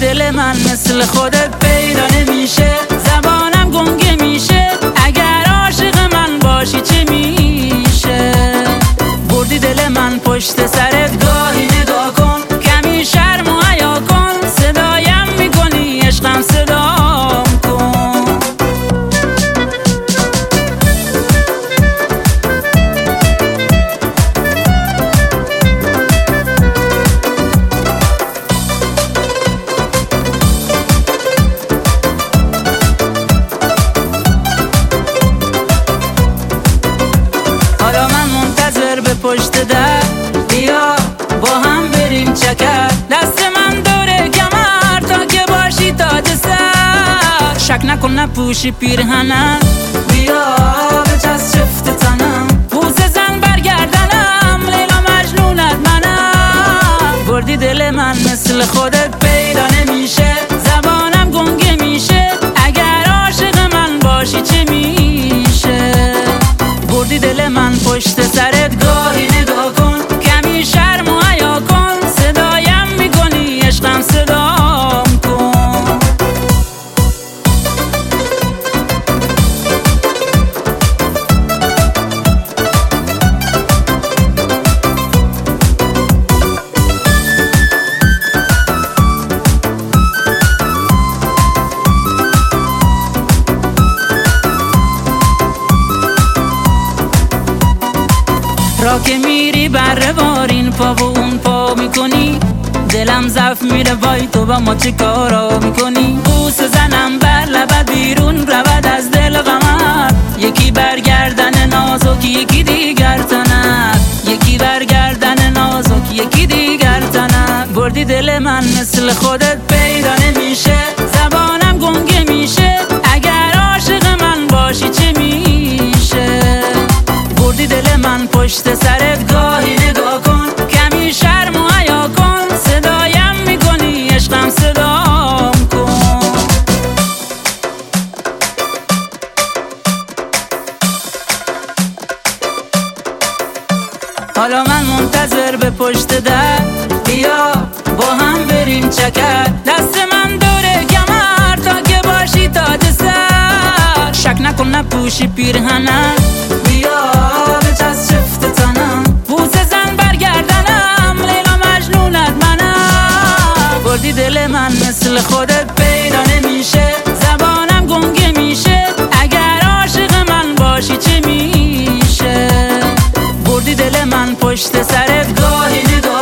دل من مثل خودت پیدا نمیشه، زبانم گنگه میشه، اگر عاشق من باشی چه میشه؟ بردی دل من پشت سرت، گاهی نگاه کن کمی شرم و حیا کن، صدایم میکنی عشقم صدام کن. حالا من منتظر به پشت در، بیا با هم بریم چکر، دست من دوره کمر تا که باشی تاج سر، شک نکن نپوشی پیرهنم، بیا بچست شفت تنم، بوسه زن برگردنم، لیلا مجنونت منم. بردی دل من مثل خودت پیدا نمیشه، زبانم گنگه میشه، اگر عاشق من باشی چه میشه؟ بردی دل من پشت سرت، گاهی نگاه کن کمی شرم و حیا کن، صدایم میکنی عشقم صدام کن. را که میری بره بارین پا و اون پا میکنی، دلم ضعف میره وای تو با ما چه کارا میکنی؟ بوسه زنم بر لبت بیرون رود از دل غمت، یکی برگردن نازک یکی دیگر تنت، یکی برگردن نازک یکی دیگر تنت. بردی دل من مثل خودت پیدا نمیشه، زبانم گنگه میشه، اگر عاشق من باشی چه میشه؟ بردی دل من پشت سرت، گاهی نگاه کن کمی شرم و حیا کن، صدایم میکنی عشقم صدام کن. حالا من منتظر به پشت در، بیا با هم بریم چکر، دست من دوره کمر تا که باشی تاج سر، شک نکن نپوشی پیرهنم، بیا بچست شفت تنم، بوسه زن برگردنم، لیلا مجنونت منم. بردی دل من مثل خودت پیدا نمیشه، زبانم گنگه میشه، اگر عاشق من باشی چه میشه؟ بردی دل من پشت سرت، گاهی نگاه